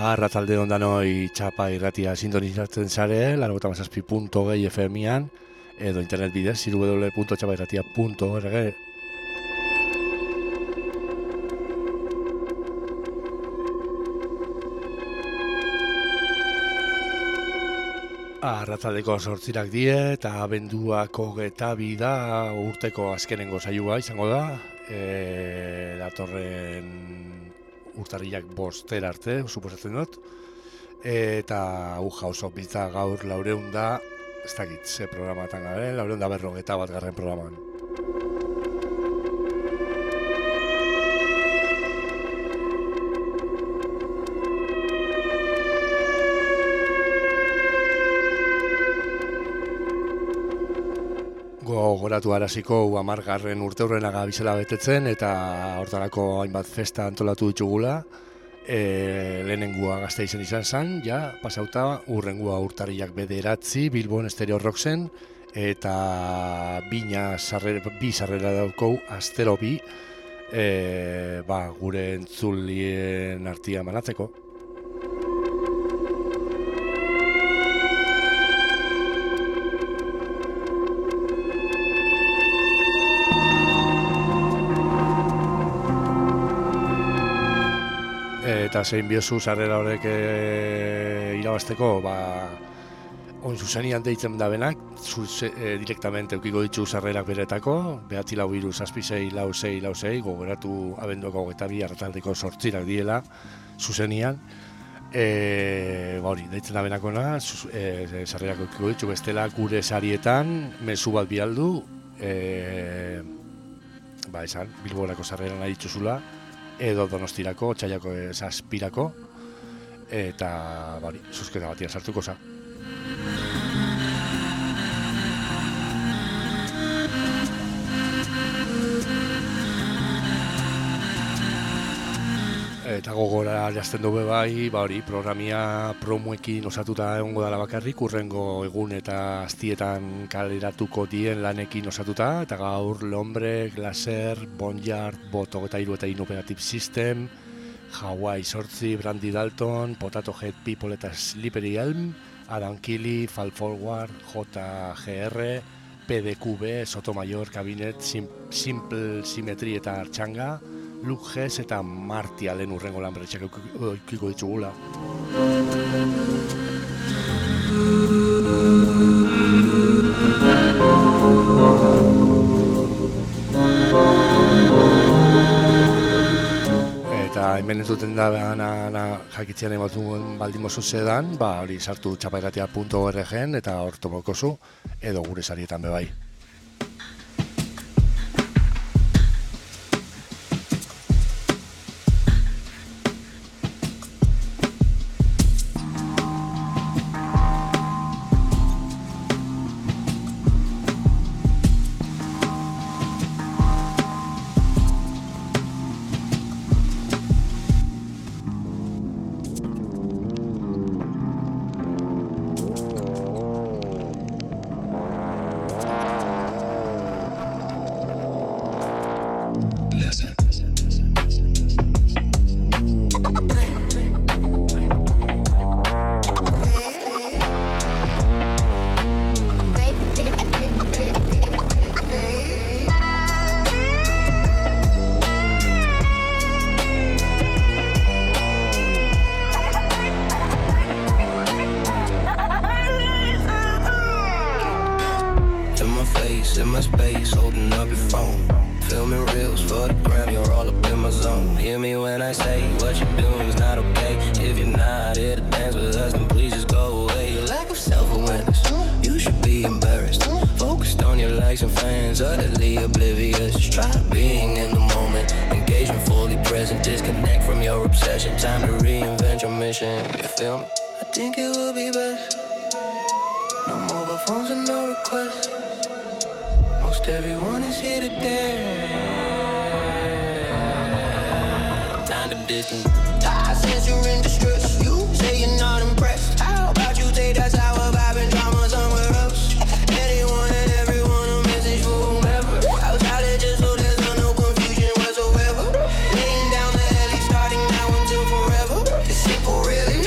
Arratsalde on danoi, txapa irratia sintonizatzen zare, 97.2 FM-ean, edo internet bidez, www.txapairratia.org. Arratsaldeko 8 die eta abenduako 22 da urteko azkenengo saioa izango da. Datorren urtarrilak 5 arte, suposatzen dut. Eta oso bitza gaur 400 da, ez dakit ze programatan gabe, 451 programan. Gogoratu araziko 10. urteurrenaga bizela betetzen eta hortarako hainbat festa antolatu ditugula. Lehenengua Gasteizen izan zen, ja, pasauta, urrengua urtarrilak 9 Bilbon Stereo Rocksen eta bi sarrera daukou astero bi gure entzulien artia manatzeko. Eta zein biozu sarrera horrek irabazteko, oin zuzenian deitzen da benak, direktamente eukiko ditu sarrerak beretako, 943-646-646, gogoratu abenduako 22 arratsaldeko 8 diela, zuzenian. Deitzen da benakona, sarrerak eukiko ditu, bestela gure sarietan, mezu bat bialdu, Bilborako sarrera nahi dituzula, edo Donostirako, Otsaiako 7 eta zuzketa batian sartuko za. Eta gogora jazten dugu programia promoekin osatuta egongo dela bakarrik, urrengo egun eta aztietan kaleratuko dien lanekin osatuta, eta gaur Lombre, Glaser, Boneyard, Bot23 eta Inoperative System, Hawaii 8, Brandy Dalton, Potato Head People eta Slippery Elm, Adam Keeley, Fall Forward, JGR, PDQB, Sotomayor, Cabinet, Simple Symmetry eta Artxanga, Luke Hess eta Martialen urrengo lanberetxak eukiko ditugula. Eta hemen ez duten da jakitzean ematuen baldin mozu zedan, sartu txapairratia.org-en eta hor tomokozu, edo gure sarietan bebai. Really?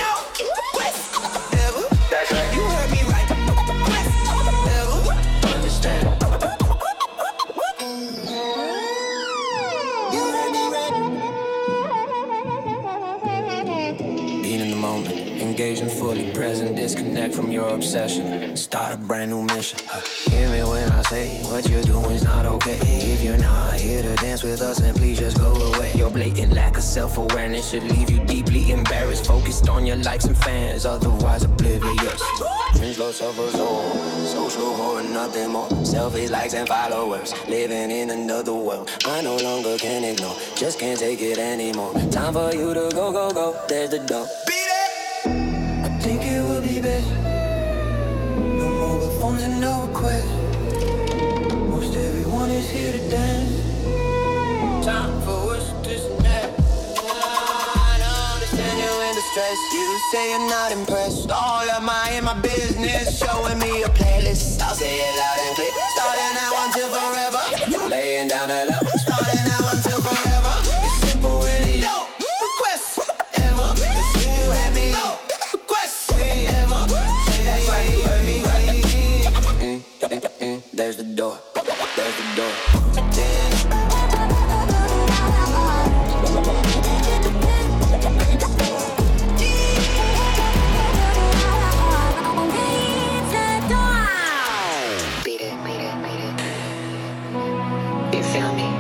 engaged and fully present. Disconnect from your obsession. Start a brand new mission. Hear me when I say what you're doing is not okay. If you're not here to dance with us, then please just go away. Your blatant lack of self-awareness should leave you deeply embarrassed. Focused on your likes and fans, otherwise oblivious. Cringe low self-absorbed, social horror, nothing more. Selfish likes and followers, living in another world. I no longer can ignore, just can't take it anymore. Time for you to go, go, go. There's the door. Beat it! I think it would be best. No mobile phones and no requests. Most everyone is here to dance. Time for us to snap. I don't understand you in the stress. You say you're not impressed. All of my business. Showing me a playlist. I'll say it loud and clear. Starting now until forever. Laying down the law. Starting now until forever. It's simple, really. No requests ever. If you had me, no requests ever. That's why you heard me. There's the door. There's the door. Beat it. You feel me?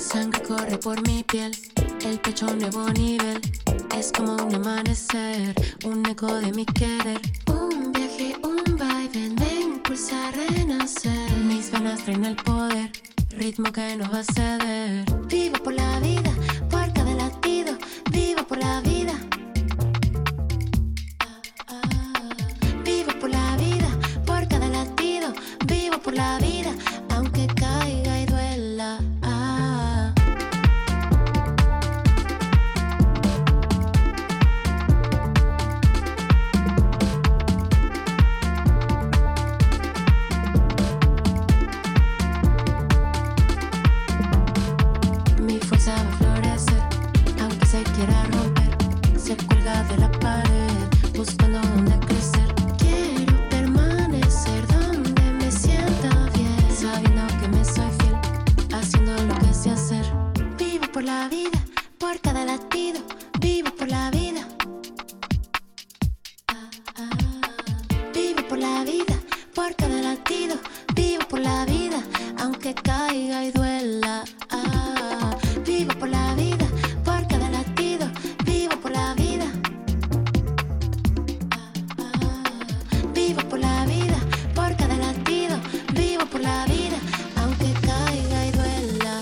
Sangre corre por mi piel, el pecho a un nuevo nivel. Es como un amanecer, un eco de mi querer. Un viaje, un vaivén, me impulsa a renacer. Mis venas traen el poder, ritmo que no va a ceder. Vivo por la vida, por cada latido. Vivo por la vida. Vivo por la vida, por cada latido. Vivo por la vida, aunque caiga y duela. Mi fuerza va a florecer, aunque se quiera romper. Se cuelga de la pared, buscando donde crecer. Quiero permanecer donde me sienta bien, sabiendo que me soy fiel, haciendo lo que sé hacer. Vivo por la vida, por cada latido. Vivo por la vida. Vivo por la vida, por cada latido. Vivo por la vida, aunque caiga y duela. Vivo por la vida, por cada latido. Vivo por la vida. Vivo por la vida, por cada latido. Vivo por la vida, aunque caiga y duela.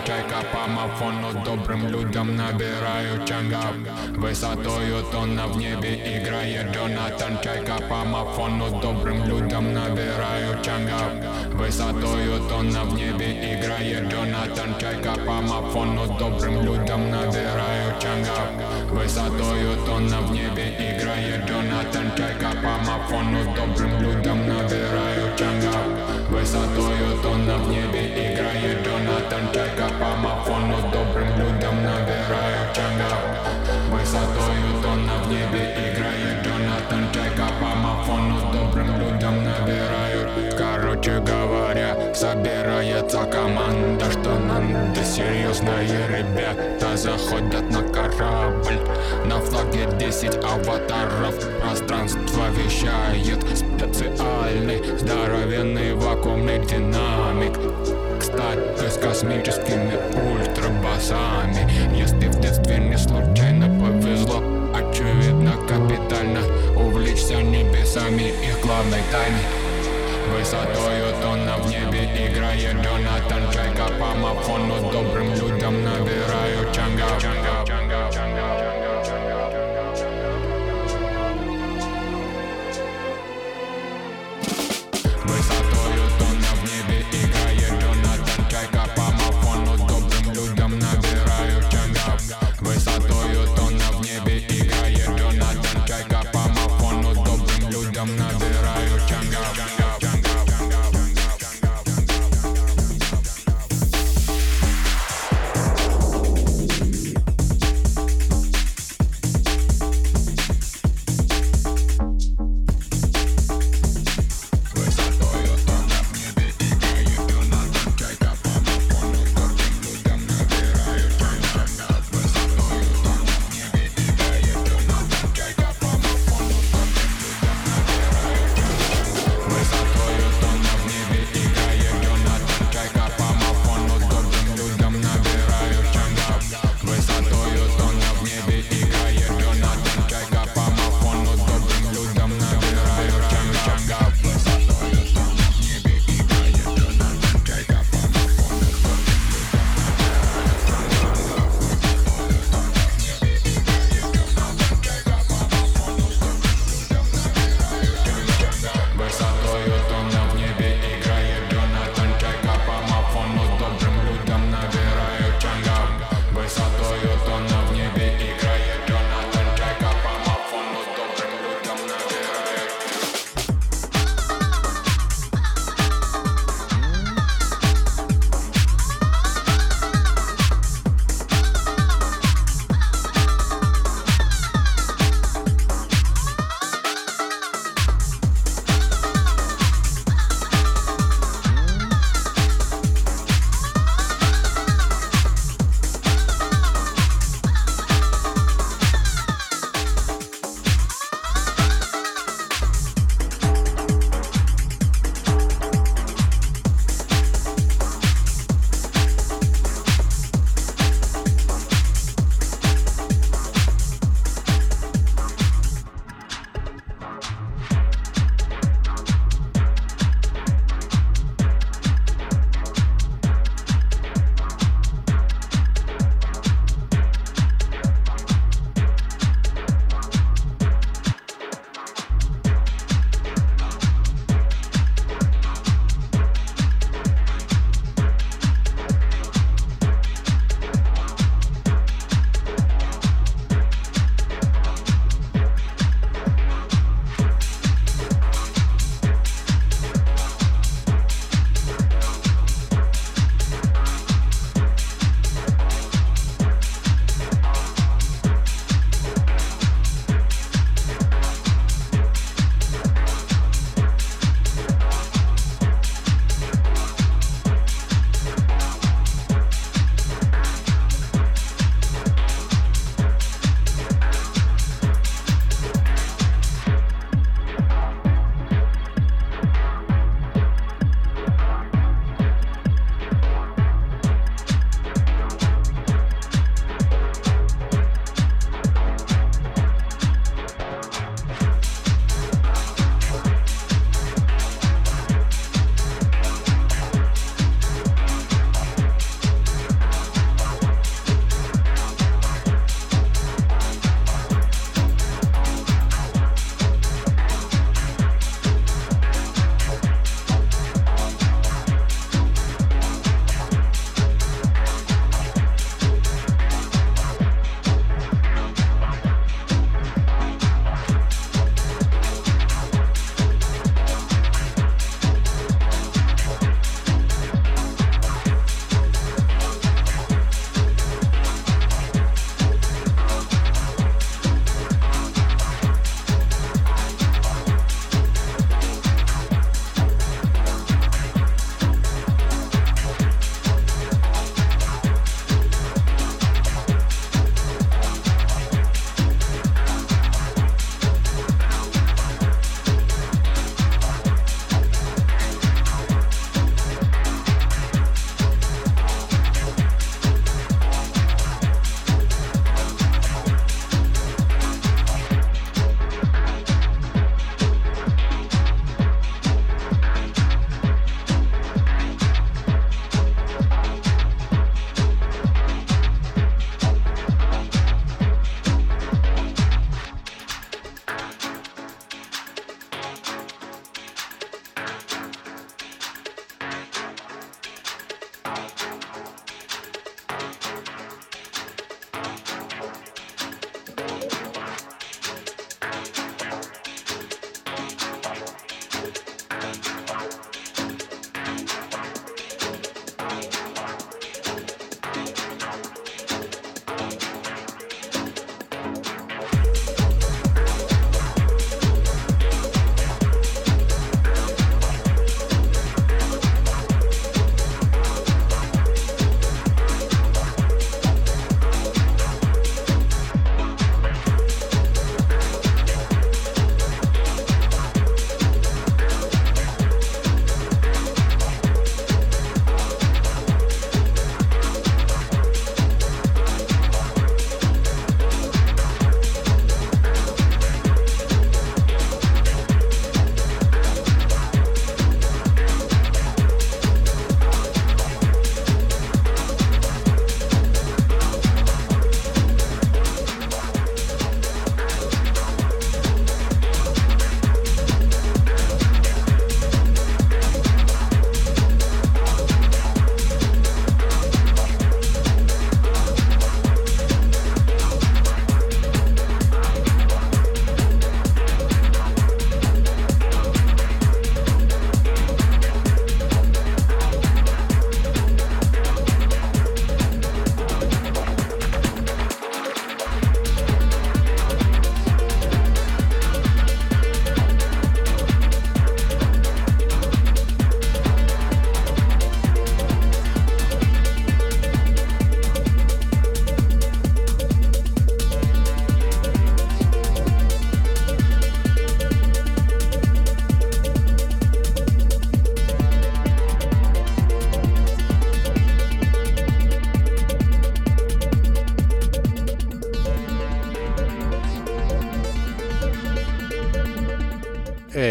Чайка по мафону добрым людям набираю чангап. Высотою тонна в небе играет Джонатан. Чайка по мафону добрым людям набираю чангап. Высотою тонна в небе играет Джонатан. Чайка по мафону добрым людям набираю чангап. Высотою тонна в небе играет Джонатан. Чайка по мафону добрым людям набираю чангап. Высотою тонна в небе играет Джонатан. Чайка по мафону добрым людям набираю чангап. Высотою тонна в небе играет Джонатан. Чайка по мафону добрым людям набираю. Короче говоря, собирается команда, что надо серьезные ребята заходят на корабль. На флаге 10 аватаров, пространство вещает специальный здоровенный вакуумный динамик. Кстати, с космическими ультрабасами. Если в детстве не случайно повезло, очевидно капитально увлечься небесами их главной тайной. Высотою тонна в небе играет Джонатан. Чайка по мафону добрым людям набираю чангап. Высотою тонна в небе играет Джонатан. Чайка по мафону добрым людям набираю чангап. Высотою тонна в небе играет Джонатан. Чайка по мафону добрым людям набираю чангап.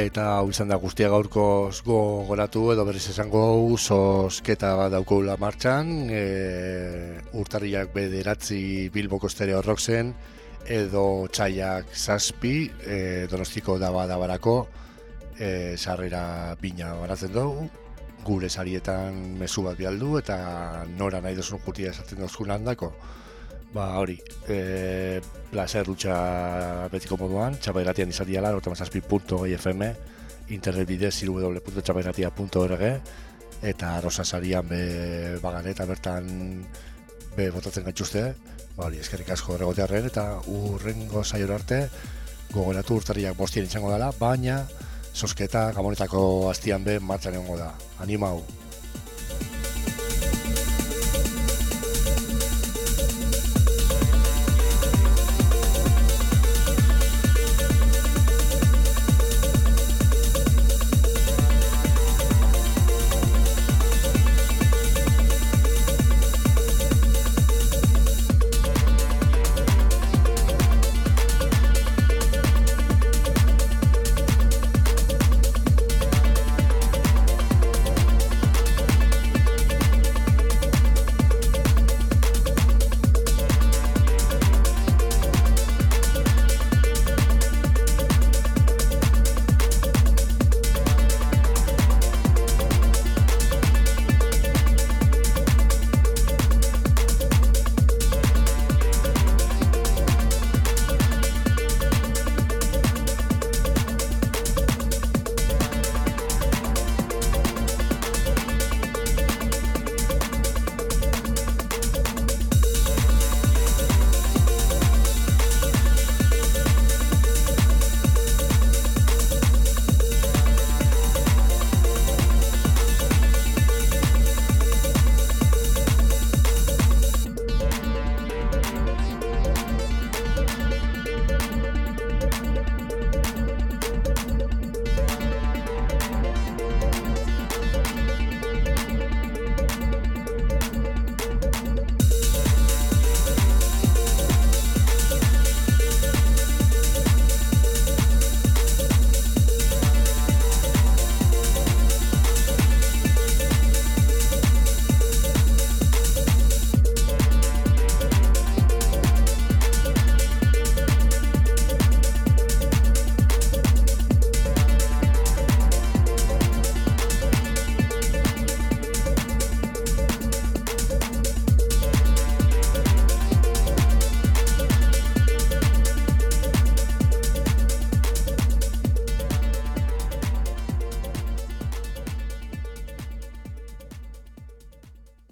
Eta hau izan da guztia gaurkoz gogoratu edo berriz esango zozketa bat daukula martxan, urtarriak 9 Bilboko Stereo Rocksen edo txaiak 7 Donostiko Daba-Dabarako sarrera bina baratzen dugu, gure sarietan mezu bat bialdu eta nora nahi duzun jutia esaten duzkun handako. Hori, placer dutxa betiko moduan, txapairatian izatiala, 97.6 FM, internet bidez www.txapairatia.org eta Rosasarian bagare eta bertan botatzen gaituzte. Hori, eskerrik asko horregotearren eta urrengo saiora arte gogoratu urtarriak 5 izango dela, baina zozketa Gabonetako astian martxan egongo da. Animau!